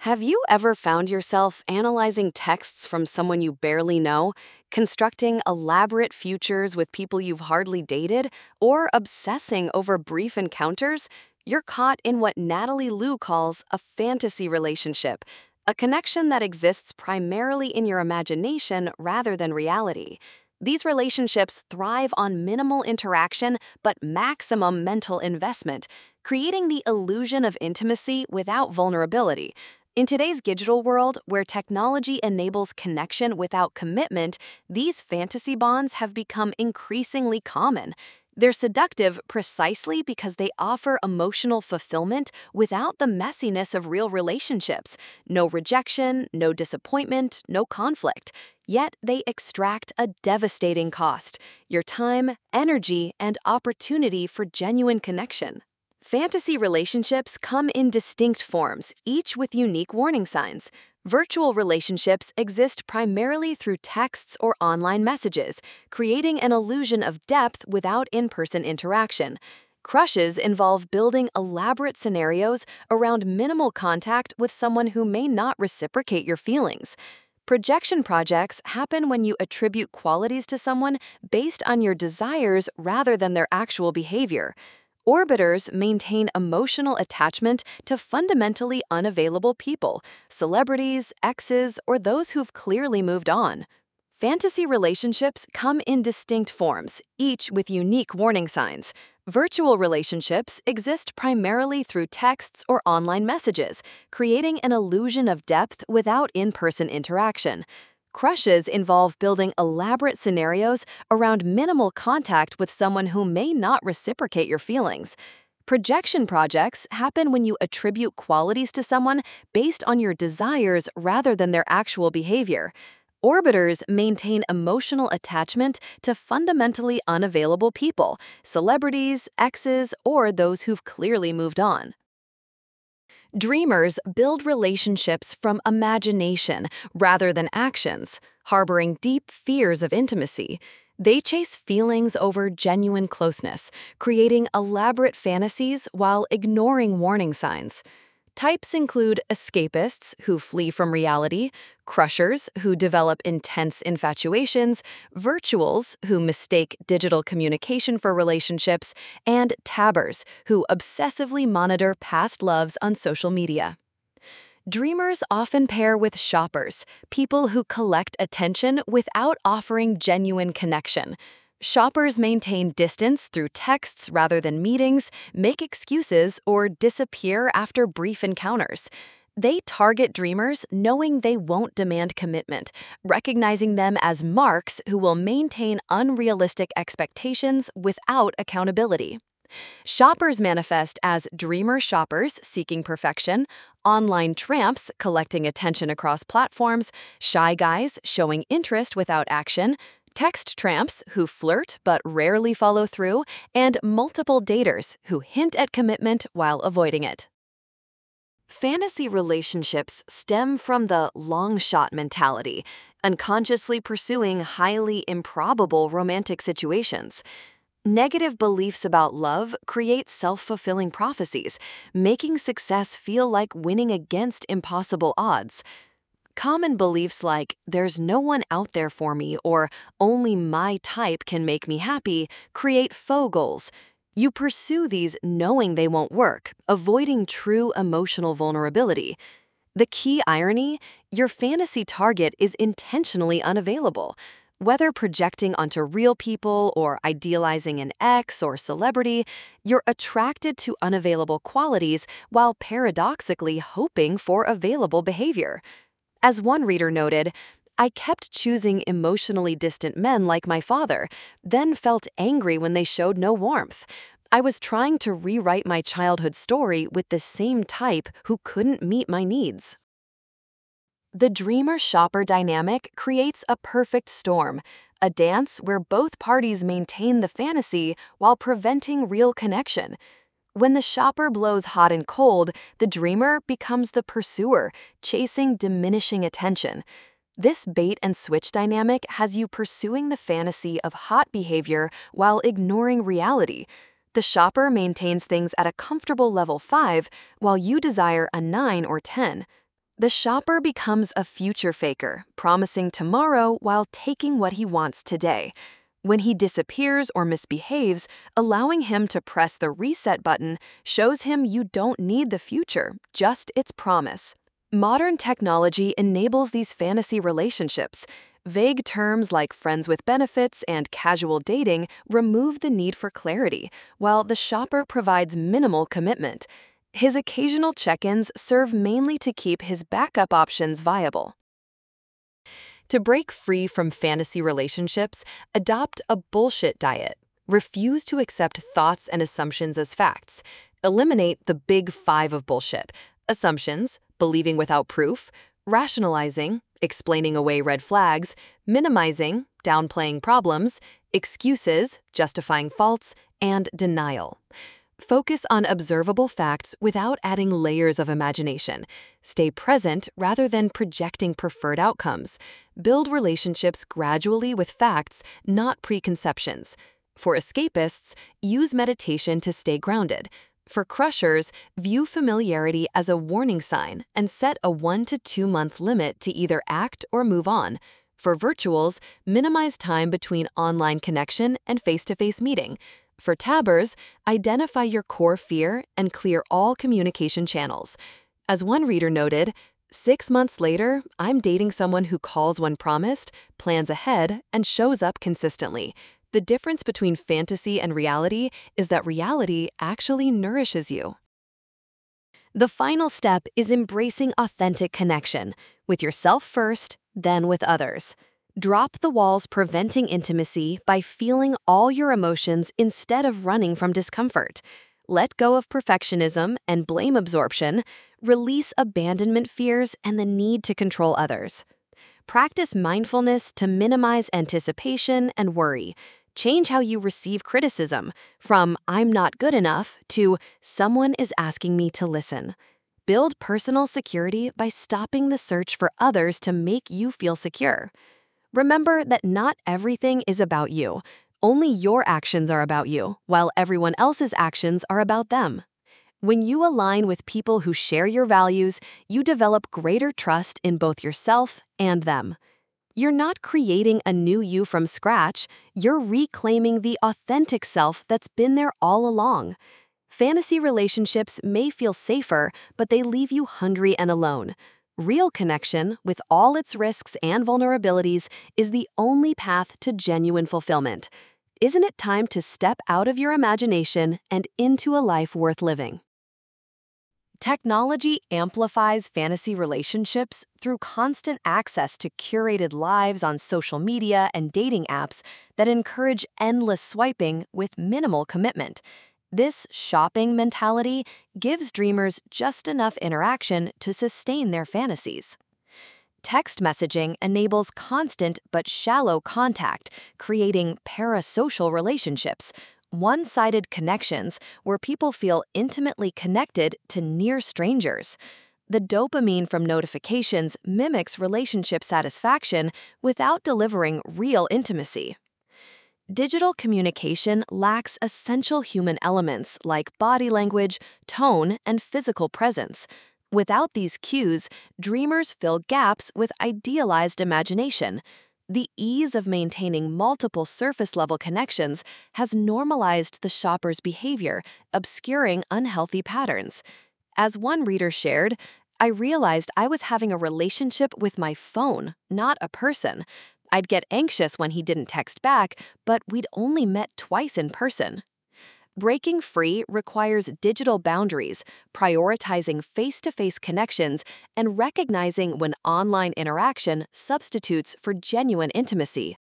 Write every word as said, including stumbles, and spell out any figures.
Have you ever found yourself analyzing texts from someone you barely know, constructing elaborate futures with people you've hardly dated, or obsessing over brief encounters? You're caught in what Natalie Liu calls a fantasy relationship, a connection that exists primarily in your imagination rather than reality. These relationships thrive on minimal interaction but maximum mental investment, creating the illusion of intimacy without vulnerability. In today's digital world, where technology enables connection without commitment, these fantasy bonds have become increasingly common. They're seductive precisely because they offer emotional fulfillment without the messiness of real relationships. No rejection, no disappointment, no conflict. Yet they extract a devastating cost: your time, energy, and opportunity for genuine connection. Fantasy relationships come in distinct forms, each with unique warning signs. Virtual relationships exist primarily through texts or online messages, creating an illusion of depth without in-person interaction. Crushes involve building elaborate scenarios around minimal contact with someone who may not reciprocate your feelings. Projection projects happen when you attribute qualities to someone based on your desires rather than their actual behavior. Orbiters maintain emotional attachment to fundamentally unavailable people, celebrities, exes, or those who've clearly moved on. Fantasy relationships come in distinct forms, each with unique warning signs. Virtual relationships exist primarily through texts or online messages, creating an illusion of depth without in-person interaction. Crushes involve building elaborate scenarios around minimal contact with someone who may not reciprocate your feelings. Projection projects happen when you attribute qualities to someone based on your desires rather than their actual behavior. Orbiters maintain emotional attachment to fundamentally unavailable people, celebrities, exes, or those who've clearly moved on. Dreamers build relationships from imagination rather than actions, harboring deep fears of intimacy. They chase feelings over genuine closeness, creating elaborate fantasies while ignoring warning signs. Types include escapists who flee from reality, crushers who develop intense infatuations, virtuals who mistake digital communication for relationships, and tabbers who obsessively monitor past loves on social media. Dreamers often pair with shoppers, people who collect attention without offering genuine connection. Shoppers maintain distance through texts rather than meetings, make excuses, or disappear after brief encounters. They target dreamers knowing they won't demand commitment, recognizing them as marks who will maintain unrealistic expectations without accountability. Shoppers manifest as dreamer shoppers seeking perfection, online tramps collecting attention across platforms, shy guys showing interest without action, text tramps who flirt but rarely follow through, and multiple daters who hint at commitment while avoiding it. Fantasy relationships stem from the long shot mentality, unconsciously pursuing highly improbable romantic situations. Negative beliefs about love create self-fulfilling prophecies, making success feel like winning against impossible odds. Common beliefs like, "there's no one out there for me," or "only my type can make me happy," create faux goals. You pursue these knowing they won't work, avoiding true emotional vulnerability. The key irony: your fantasy target is intentionally unavailable. Whether projecting onto real people or idealizing an ex or celebrity, you're attracted to unavailable qualities while paradoxically hoping for available behavior. As one reader noted, "I kept choosing emotionally distant men like my father, then felt angry when they showed no warmth. I was trying to rewrite my childhood story with the same type who couldn't meet my needs." The dreamer-shopper dynamic creates a perfect storm, a dance where both parties maintain the fantasy while preventing real connection. When the shopper blows hot and cold, the dreamer becomes the pursuer, chasing diminishing attention. This bait-and-switch dynamic has you pursuing the fantasy of hot behavior while ignoring reality. The shopper maintains things at a comfortable level five, while you desire a nine or ten. The shopper becomes a future faker, promising tomorrow while taking what he wants today. When he disappears or misbehaves, allowing him to press the reset button shows him you don't need the future, just its promise. Modern technology enables these fantasy relationships. Vague terms like friends with benefits and casual dating remove the need for clarity, while the shopper provides minimal commitment. His occasional check-ins serve mainly to keep his backup options viable. To break free from fantasy relationships, adopt a bullshit diet. Refuse to accept thoughts and assumptions as facts. Eliminate the big five of bullshit: assumptions, believing without proof, rationalizing, explaining away red flags, minimizing, downplaying problems, excuses, justifying faults, and denial. Focus on observable facts without adding layers of imagination. Stay present rather than projecting preferred outcomes. Build relationships gradually with facts, not preconceptions. For escapists, use meditation to stay grounded. For crushers, view familiarity as a warning sign and set a one to two month limit to either act or move on. For virtuals, minimize time between online connection and face-to-face meeting. For tabbers, identify your core fear and clear all communication channels. As one reader noted, six months later, I'm dating someone who calls when promised, plans ahead, and shows up consistently. The difference between fantasy and reality is that reality actually nourishes you. The final step is embracing authentic connection, with yourself first, then with others. Drop the walls preventing intimacy by feeling all your emotions instead of running from discomfort. Let go of perfectionism and blame absorption. Release abandonment fears and the need to control others. Practice mindfulness to minimize anticipation and worry. Change how you receive criticism, from "I'm not good enough" to "someone is asking me to listen." Build personal security by stopping the search for others to make you feel secure. Remember that not everything is about you. Only your actions are about you, while everyone else's actions are about them. When you align with people who share your values, you develop greater trust in both yourself and them. You're not creating a new you from scratch, you're reclaiming the authentic self that's been there all along. Fantasy relationships may feel safer, but they leave you hungry and alone. Real connection, with all its risks and vulnerabilities, is the only path to genuine fulfillment. Isn't it time to step out of your imagination and into a life worth living? Technology amplifies fantasy relationships through constant access to curated lives on social media and dating apps that encourage endless swiping with minimal commitment. This shopping mentality gives dreamers just enough interaction to sustain their fantasies. Text messaging enables constant but shallow contact, creating parasocial relationships, one-sided connections where people feel intimately connected to near strangers. The dopamine from notifications mimics relationship satisfaction without delivering real intimacy. Digital communication lacks essential human elements like body language, tone, and physical presence. Without these cues, dreamers fill gaps with idealized imagination. The ease of maintaining multiple surface-level connections has normalized the shopper's behavior, obscuring unhealthy patterns. As one reader shared, "I realized I was having a relationship with my phone, not a person. I'd get anxious when he didn't text back, but we'd only met twice in person." Breaking free requires digital boundaries, prioritizing face-to-face connections, and recognizing when online interaction substitutes for genuine intimacy.